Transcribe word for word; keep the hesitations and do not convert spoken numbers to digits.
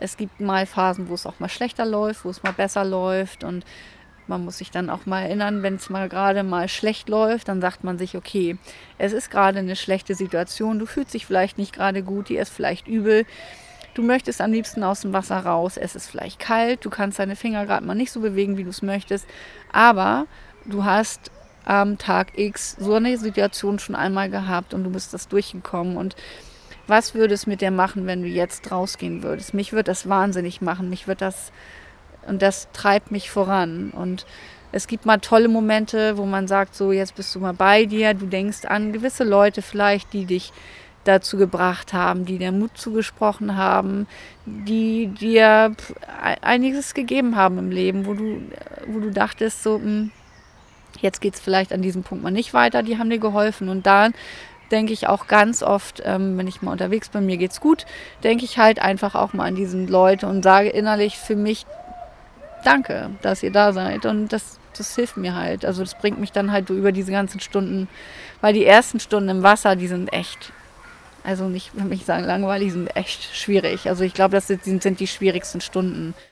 Es gibt mal Phasen, wo es auch mal schlechter läuft, wo es mal besser läuft und man muss sich dann auch mal erinnern, wenn es mal gerade mal schlecht läuft, dann sagt man sich, okay, es ist gerade eine schlechte Situation, du fühlst dich vielleicht nicht gerade gut, dir ist vielleicht übel, du möchtest am liebsten aus dem Wasser raus, es ist vielleicht kalt, du kannst deine Finger gerade mal nicht so bewegen, wie du es möchtest, aber du hast am Tag X so eine Situation schon einmal gehabt und du bist das durchgekommen und was würde es mit dir machen, wenn du jetzt rausgehen würdest? Mich würde das wahnsinnig machen, mich würde das und das treibt mich voran. Und es gibt mal tolle Momente, wo man sagt, so jetzt bist du mal bei dir, du denkst an gewisse Leute vielleicht, die dich dazu gebracht haben, die dir Mut zugesprochen haben, die dir einiges gegeben haben im Leben, wo du, wo du dachtest, so, mh, jetzt geht es vielleicht an diesem Punkt mal nicht weiter, die haben dir geholfen. Und da denke ich auch ganz oft, ähm, wenn ich mal unterwegs bin, mir geht's gut, denke ich halt einfach auch mal an diese Leute und sage innerlich für mich, danke, dass ihr da seid. Und das, das hilft mir halt. Also das bringt mich dann halt über diese ganzen Stunden, weil die ersten Stunden im Wasser, die sind echt, also nicht, wenn ich sagen langweilig, sind echt schwierig. Also ich glaube, das sind, sind die schwierigsten Stunden.